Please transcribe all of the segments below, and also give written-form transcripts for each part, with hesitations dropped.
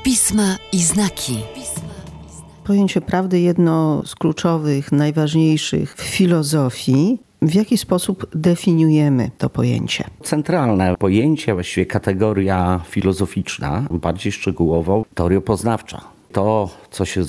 Pisma i znaki. Pojęcie prawdy jedno z kluczowych, najważniejszych w filozofii. W jaki sposób definiujemy to pojęcie? Centralne pojęcie, właściwie kategoria filozoficzna, bardziej szczegółowo teoriopoznawcza. To, co się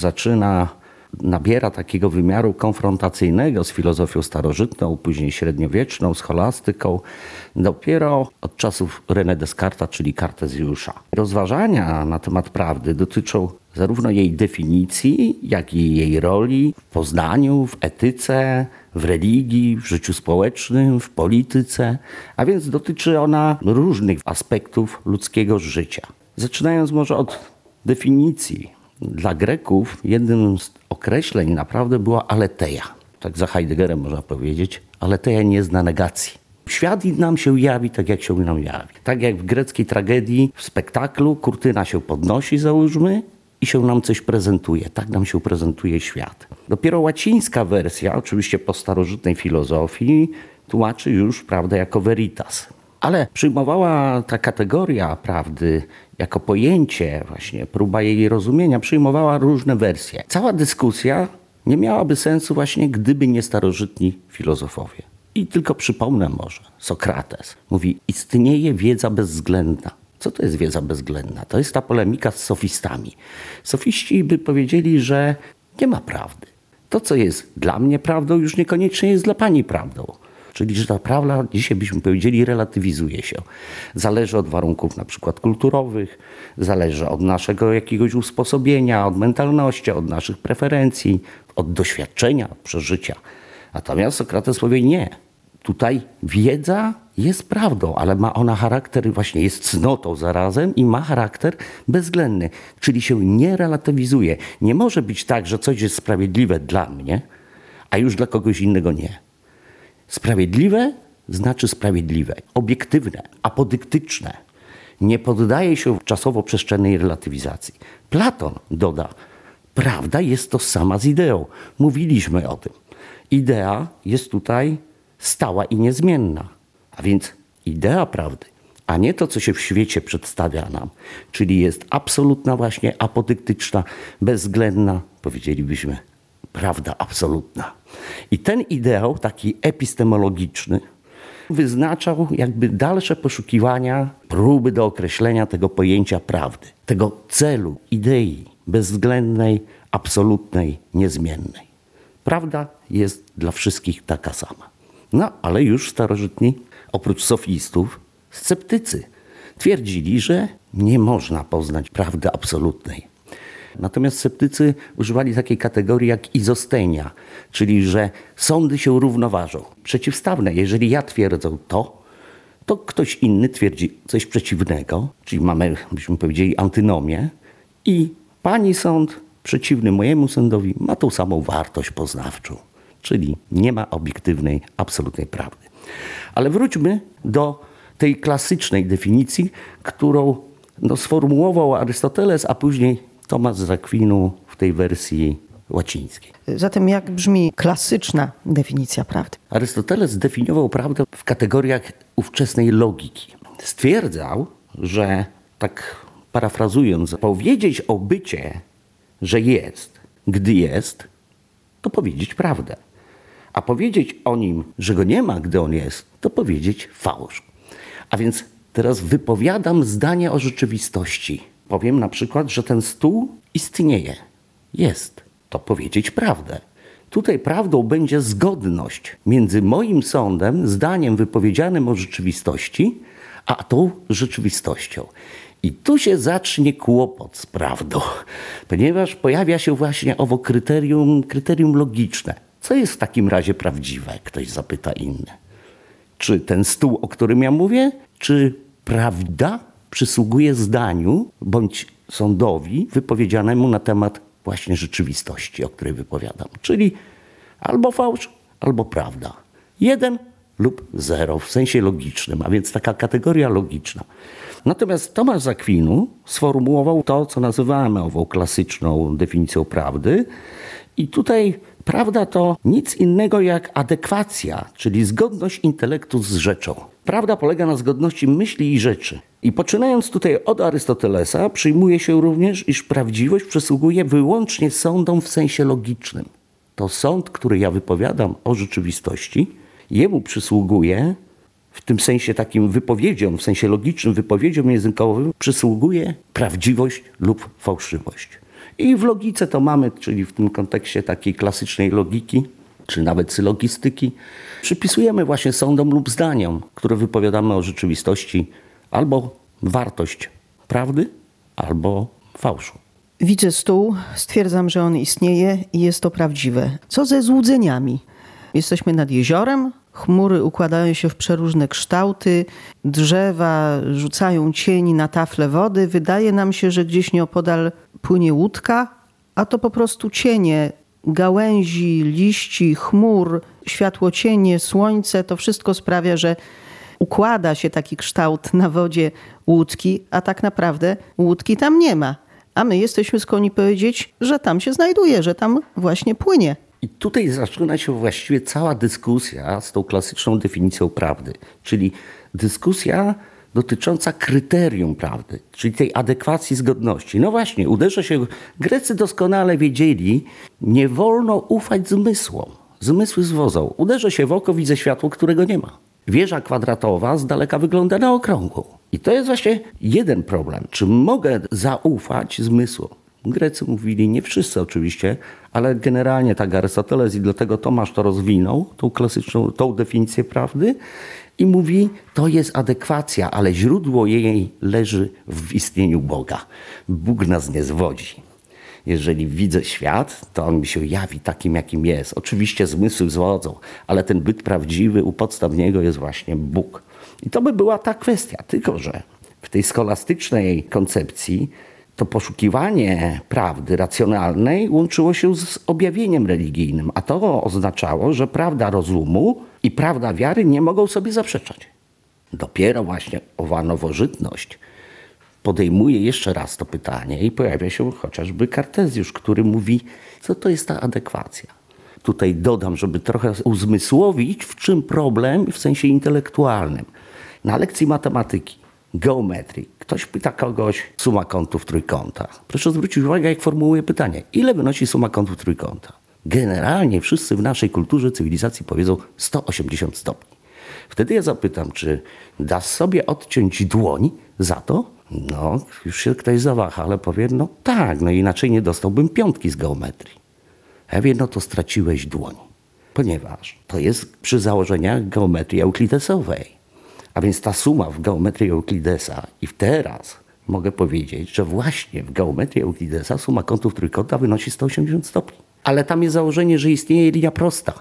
nabiera takiego wymiaru konfrontacyjnego z filozofią starożytną, później średniowieczną, scholastyką, dopiero od czasów René Descartesa, czyli Kartezjusza. Rozważania na temat prawdy dotyczą zarówno jej definicji, jak i jej roli w poznaniu, w etyce, w religii, w życiu społecznym, w polityce, a więc dotyczy ona różnych aspektów ludzkiego życia. Zaczynając może od definicji. Dla Greków jednym z określeń naprawdę była aletheia. Tak za Heideggerem można powiedzieć. Aletheia nie zna negacji. Świat nam się jawi tak, jak się nam jawi. Tak jak w greckiej tragedii, w spektaklu kurtyna się podnosi, załóżmy, i się nam coś prezentuje. Tak nam się prezentuje świat. Dopiero łacińska wersja, oczywiście po starożytnej filozofii, tłumaczy już prawdę jako veritas. Ale przyjmowała ta kategoria prawdy jako pojęcie, właśnie próba jej rozumienia, przyjmowała różne wersje. Cała dyskusja nie miałaby sensu właśnie, gdyby nie starożytni filozofowie. I tylko przypomnę może, Sokrates mówi, istnieje wiedza bezwzględna. Co to jest wiedza bezwzględna? To jest ta polemika z sofistami. Sofiści by powiedzieli, że nie ma prawdy. To, co jest dla mnie prawdą, już niekoniecznie jest dla pani prawdą. Czyli, że ta prawda, dzisiaj byśmy powiedzieli, relatywizuje się. Zależy od warunków na przykład kulturowych, zależy od naszego jakiegoś usposobienia, od mentalności, od naszych preferencji, od doświadczenia, przeżycia. Natomiast Sokrates powie nie. Tutaj wiedza jest prawdą, ale ma ona charakter, właśnie jest cnotą zarazem i ma charakter bezwzględny. Czyli się nie relatywizuje. Nie może być tak, że coś jest sprawiedliwe dla mnie, a już dla kogoś innego nie. Sprawiedliwe znaczy sprawiedliwe, obiektywne, apodyktyczne. Nie poddaje się czasowo-przestrzennej relatywizacji. Platon doda, prawda jest to sama z ideą. Mówiliśmy o tym. Idea jest tutaj stała i niezmienna. A więc idea prawdy, a nie to, co się w świecie przedstawia nam. Czyli jest absolutna właśnie, apodyktyczna, bezwzględna, powiedzielibyśmy, prawda absolutna. I ten ideał, taki epistemologiczny, wyznaczał jakby dalsze poszukiwania, próby do określenia tego pojęcia prawdy, tego celu, idei bezwzględnej, absolutnej, niezmiennej. Prawda jest dla wszystkich taka sama. No, ale już starożytni, oprócz sofistów, sceptycy twierdzili, że nie można poznać prawdy absolutnej. Natomiast sceptycy używali takiej kategorii jak izostenia, czyli że sądy się równoważą. Przeciwstawne, jeżeli ja twierdzę to ktoś inny twierdzi coś przeciwnego, czyli mamy, byśmy powiedzieli, antynomię i pani sąd przeciwny mojemu sądowi ma tą samą wartość poznawczą, czyli nie ma obiektywnej, absolutnej prawdy. Ale wróćmy do tej klasycznej definicji, którą sformułował Arystoteles, a później Tomasz z Akwinu w tej wersji łacińskiej. Zatem jak brzmi klasyczna definicja prawdy? Arystoteles definiował prawdę w kategoriach ówczesnej logiki. Stwierdzał, że, tak parafrazując, powiedzieć o bycie, że jest, gdy jest, to powiedzieć prawdę. A powiedzieć o nim, że go nie ma, gdy on jest, to powiedzieć fałsz. A więc teraz wypowiadam zdanie o rzeczywistości. Powiem na przykład, że ten stół istnieje, jest. To powiedzieć prawdę. Tutaj prawdą będzie zgodność między moim sądem, zdaniem wypowiedzianym o rzeczywistości, a tą rzeczywistością. I tu się zacznie kłopot z prawdą, ponieważ pojawia się właśnie owo kryterium logiczne. Co jest w takim razie prawdziwe? Ktoś zapyta inny. Czy ten stół, o którym ja mówię, czy prawda przysługuje zdaniu bądź sądowi wypowiedzianemu na temat właśnie rzeczywistości, o której wypowiadam. Czyli albo fałsz, albo prawda. 1 lub 0 w sensie logicznym, a więc taka kategoria logiczna. Natomiast Tomasz z Akwinu sformułował to, co nazywamy ową klasyczną definicją prawdy. I tutaj prawda to nic innego jak adekwacja, czyli zgodność intelektu z rzeczą. Prawda polega na zgodności myśli i rzeczy. I poczynając tutaj od Arystotelesa, przyjmuje się również, iż prawdziwość przysługuje wyłącznie sądom w sensie logicznym. To sąd, który ja wypowiadam o rzeczywistości, jemu przysługuje, w tym sensie takim wypowiedziom, w sensie logicznym, wypowiedziom językowym, przysługuje prawdziwość lub fałszywość. I w logice to mamy, czyli w tym kontekście takiej klasycznej logiki, czy nawet syllogistyki, przypisujemy właśnie sądom lub zdaniom, które wypowiadamy o rzeczywistości, albo wartość prawdy, albo fałszu. Widzę stół, stwierdzam, że on istnieje i jest to prawdziwe. Co ze złudzeniami? Jesteśmy nad jeziorem, chmury układają się w przeróżne kształty, drzewa rzucają cień na tafle wody. Wydaje nam się, że gdzieś nieopodal płynie łódka, a to po prostu cienie, gałęzi, liści, chmur, światłocienie, słońce. To wszystko sprawia, że układa się taki kształt na wodzie łódki, a tak naprawdę łódki tam nie ma. A my jesteśmy skłonni powiedzieć, że tam się znajduje, że tam właśnie płynie. I tutaj zaczyna się właściwie cała dyskusja z tą klasyczną definicją prawdy, czyli dyskusja dotycząca kryterium prawdy, czyli tej adekwacji zgodności. No właśnie, uderza się, Grecy doskonale wiedzieli, nie wolno ufać zmysłom. Zmysły zwodzą. Uderzę się w oko, widzę światło, którego nie ma. Wieża kwadratowa z daleka wygląda na okrągłą. I to jest właśnie jeden problem. Czy mogę zaufać zmysłom? Grecy mówili, nie wszyscy oczywiście, ale generalnie tak Arystoteles i dlatego Tomasz to rozwinął, tą klasyczną, tą definicję prawdy i mówi, to jest adekwacja, ale źródło jej leży w istnieniu Boga. Bóg nas nie zwodzi. Jeżeli widzę świat, to on mi się jawi takim, jakim jest. Oczywiście zmysły zwodzą, ale ten byt prawdziwy, u podstaw niego jest właśnie Bóg. I to by była ta kwestia, tylko że w tej scholastycznej koncepcji to poszukiwanie prawdy racjonalnej łączyło się z objawieniem religijnym, a to oznaczało, że prawda rozumu i prawda wiary nie mogą sobie zaprzeczać. Dopiero właśnie owa nowożytność podejmuje jeszcze raz to pytanie i pojawia się chociażby Kartezjusz, który mówi, co to jest ta adekwacja. Tutaj dodam, żeby trochę uzmysłowić, w czym problem w sensie intelektualnym. Na lekcji matematyki, geometrii, ktoś pyta kogoś suma kątów trójkąta. Proszę zwrócić uwagę, jak formułuje pytanie. Ile wynosi suma kątów trójkąta? Generalnie wszyscy w naszej kulturze, cywilizacji powiedzą 180 stopni. Wtedy ja zapytam, czy dasz sobie odciąć dłoń za to? No, już się ktoś zawaha, ale powie, no tak, no inaczej nie dostałbym piątki z geometrii. Ja wiem, no to straciłeś dłoń, ponieważ to jest przy założeniach geometrii euklidesowej. A więc ta suma w geometrii Euklidesa i teraz mogę powiedzieć, że właśnie w geometrii Euklidesa suma kątów trójkąta wynosi 180 stopni. Ale tam jest założenie, że istnieje linia prosta.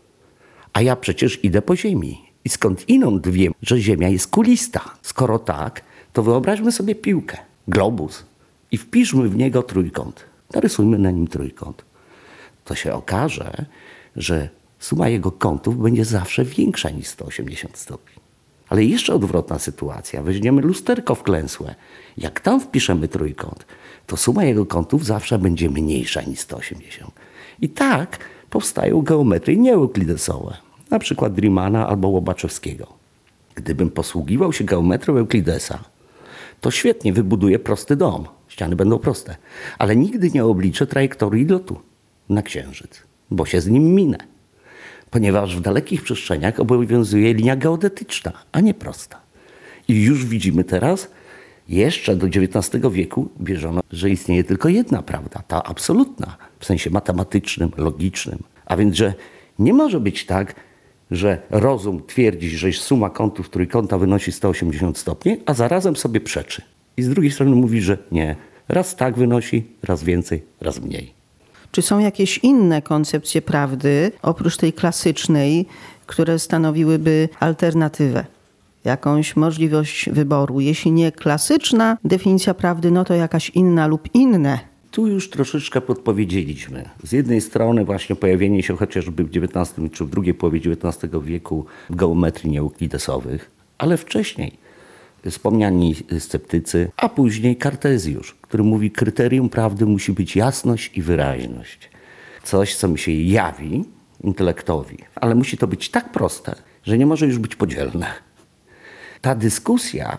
A ja przecież idę po Ziemi. I skąd inąd wiem, że Ziemia jest kulista? Skoro tak, to wyobraźmy sobie piłkę, globus i wpiszmy w niego trójkąt. Narysujmy na nim trójkąt. To się okaże, że suma jego kątów będzie zawsze większa niż 180 stopni. Ale jeszcze odwrotna sytuacja. Weźmiemy lusterko wklęsłe. Jak tam wpiszemy trójkąt, to suma jego kątów zawsze będzie mniejsza niż 180. I tak powstają geometrie nieeuklidesowe. Na przykład Riemanna albo Łobaczewskiego. Gdybym posługiwał się geometrią Euklidesa, to świetnie wybuduję prosty dom. Ściany będą proste. Ale nigdy nie obliczę trajektorii lotu na Księżyc, bo się z nim minę. Ponieważ w dalekich przestrzeniach obowiązuje linia geodetyczna, a nie prosta. I już widzimy teraz, jeszcze do XIX wieku wierzono, że istnieje tylko jedna prawda, ta absolutna, w sensie matematycznym, logicznym. A więc, że nie może być tak, że rozum twierdzi, że suma kątów trójkąta wynosi 180 stopni, a zarazem sobie przeczy. I z drugiej strony mówi, że nie. Raz tak wynosi, raz więcej, raz mniej. Czy są jakieś inne koncepcje prawdy, oprócz tej klasycznej, które stanowiłyby alternatywę? Jakąś możliwość wyboru? Jeśli nie klasyczna definicja prawdy, no to jakaś inna lub inne. Tu już troszeczkę podpowiedzieliśmy. Z jednej strony właśnie pojawienie się chociażby w XIX czy w drugiej połowie XIX wieku geometrii nieeuklidesowych, ale wcześniej wspomniani sceptycy, a później Kartezjusz, który mówi, kryterium prawdy musi być jasność i wyraźność. Coś, co mi się jawi intelektowi, ale musi to być tak proste, że nie może już być podzielne. Ta dyskusja,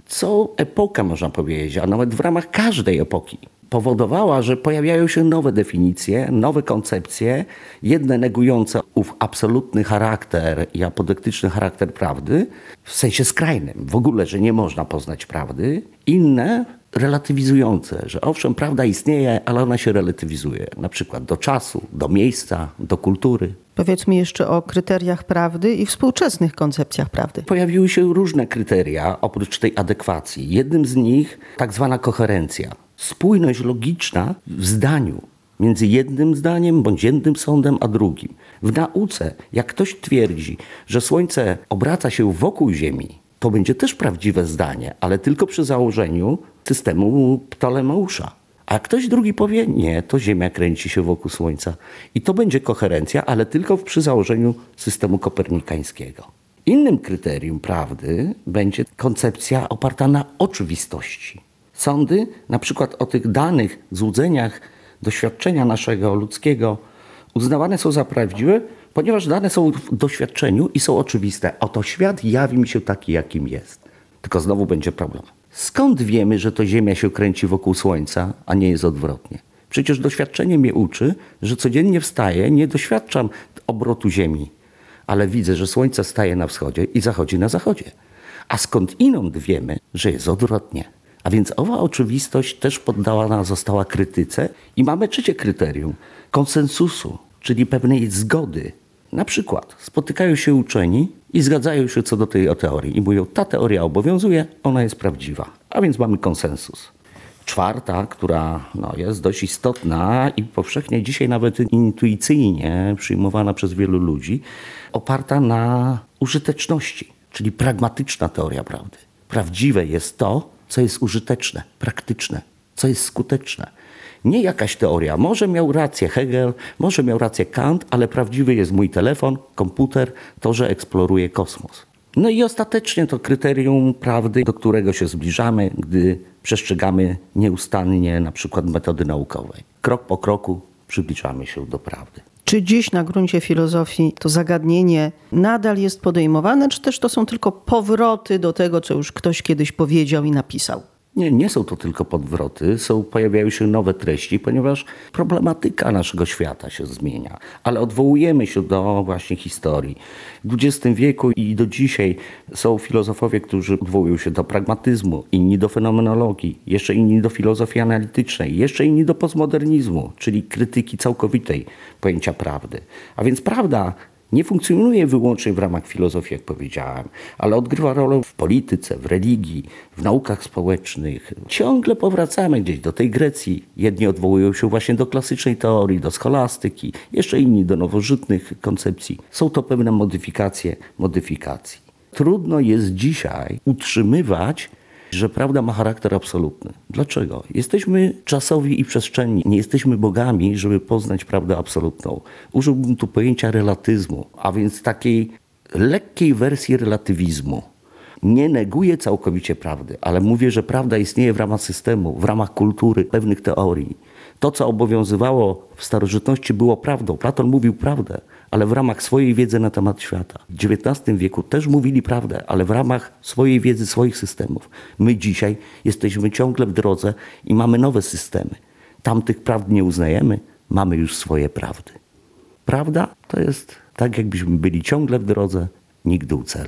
co epoka, można powiedzieć, a nawet w ramach każdej epoki, powodowała, że pojawiają się nowe definicje, nowe koncepcje, jedne negujące ów absolutny charakter i apodektyczny charakter prawdy, w sensie skrajnym, w ogóle, że nie można poznać prawdy, inne relatywizujące, że owszem, prawda istnieje, ale ona się relatywizuje, na przykład do czasu, do miejsca, do kultury. Powiedzmy jeszcze o kryteriach prawdy i współczesnych koncepcjach prawdy. Pojawiły się różne kryteria oprócz tej adekwacji. Jednym z nich tak zwana koherencja. Spójność logiczna w zdaniu między jednym zdaniem bądź jednym sądem a drugim. W nauce, jak ktoś twierdzi, że Słońce obraca się wokół Ziemi, to będzie też prawdziwe zdanie, ale tylko przy założeniu systemu Ptolemeusza. A ktoś drugi powie, nie, to Ziemia kręci się wokół Słońca. I to będzie koherencja, ale tylko przy założeniu systemu kopernikańskiego. Innym kryterium prawdy będzie koncepcja oparta na oczywistości. Sądy, na przykład o tych danych, złudzeniach, doświadczenia naszego ludzkiego, uznawane są za prawdziwe, ponieważ dane są w doświadczeniu i są oczywiste. Oto świat jawi mi się taki, jakim jest. Tylko znowu będzie problem. Skąd wiemy, że to Ziemia się kręci wokół Słońca, a nie jest odwrotnie? Przecież doświadczenie mnie uczy, że codziennie wstaję, nie doświadczam obrotu Ziemi, ale widzę, że Słońce staje na wschodzie i zachodzi na zachodzie. A skąd inąd wiemy, że jest odwrotnie? A więc owa oczywistość też poddana została krytyce i mamy trzecie kryterium, konsensusu, czyli pewnej zgody. Na przykład spotykają się uczeni i zgadzają się co do tej teorii i mówią, ta teoria obowiązuje, ona jest prawdziwa, a więc mamy konsensus. Czwarta, która jest dość istotna i powszechnie dzisiaj nawet intuicyjnie przyjmowana przez wielu ludzi, oparta na użyteczności, czyli pragmatyczna teoria prawdy. Prawdziwe jest to, co jest użyteczne, praktyczne, co jest skuteczne. Nie jakaś teoria. Może miał rację Hegel, może miał rację Kant, ale prawdziwy jest mój telefon, komputer, to, że eksploruje kosmos. No i ostatecznie to kryterium prawdy, do którego się zbliżamy, gdy przestrzegamy nieustannie na przykład metody naukowej. Krok po kroku przybliżamy się do prawdy. Czy dziś na gruncie filozofii to zagadnienie nadal jest podejmowane, czy też to są tylko powroty do tego, co już ktoś kiedyś powiedział i napisał? Nie są to tylko podwroty, pojawiają się nowe treści, ponieważ problematyka naszego świata się zmienia. Ale odwołujemy się do właśnie historii. W XX wieku i do dzisiaj są filozofowie, którzy odwołują się do pragmatyzmu, inni do fenomenologii, jeszcze inni do filozofii analitycznej, jeszcze inni do postmodernizmu, czyli krytyki całkowitej pojęcia prawdy. A więc prawda nie funkcjonuje wyłącznie w ramach filozofii, jak powiedziałem, ale odgrywa rolę w polityce, w religii, w naukach społecznych. Ciągle powracamy gdzieś do tej Grecji. Jedni odwołują się właśnie do klasycznej teorii, do scholastyki, jeszcze inni do nowożytnych koncepcji. Są to pewne modyfikacje modyfikacji. Trudno jest dzisiaj utrzymywać, że prawda ma charakter absolutny. Dlaczego? Jesteśmy czasowi i przestrzenni. Nie jesteśmy bogami, żeby poznać prawdę absolutną. Użyłbym tu pojęcia relatyzmu, a więc takiej lekkiej wersji relatywizmu. Nie neguję całkowicie prawdy, ale mówię, że prawda istnieje w ramach systemu, w ramach kultury, pewnych teorii. To, co obowiązywało w starożytności, było prawdą. Platon mówił prawdę, ale w ramach swojej wiedzy na temat świata. W XIX wieku też mówili prawdę, ale w ramach swojej wiedzy, swoich systemów. My dzisiaj jesteśmy ciągle w drodze i mamy nowe systemy. Tamtych prawd nie uznajemy, mamy już swoje prawdy. Prawda to jest tak, jakbyśmy byli ciągle w drodze, nigdy u celu.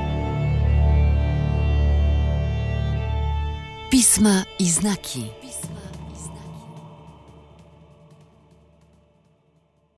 Pisma i znaki.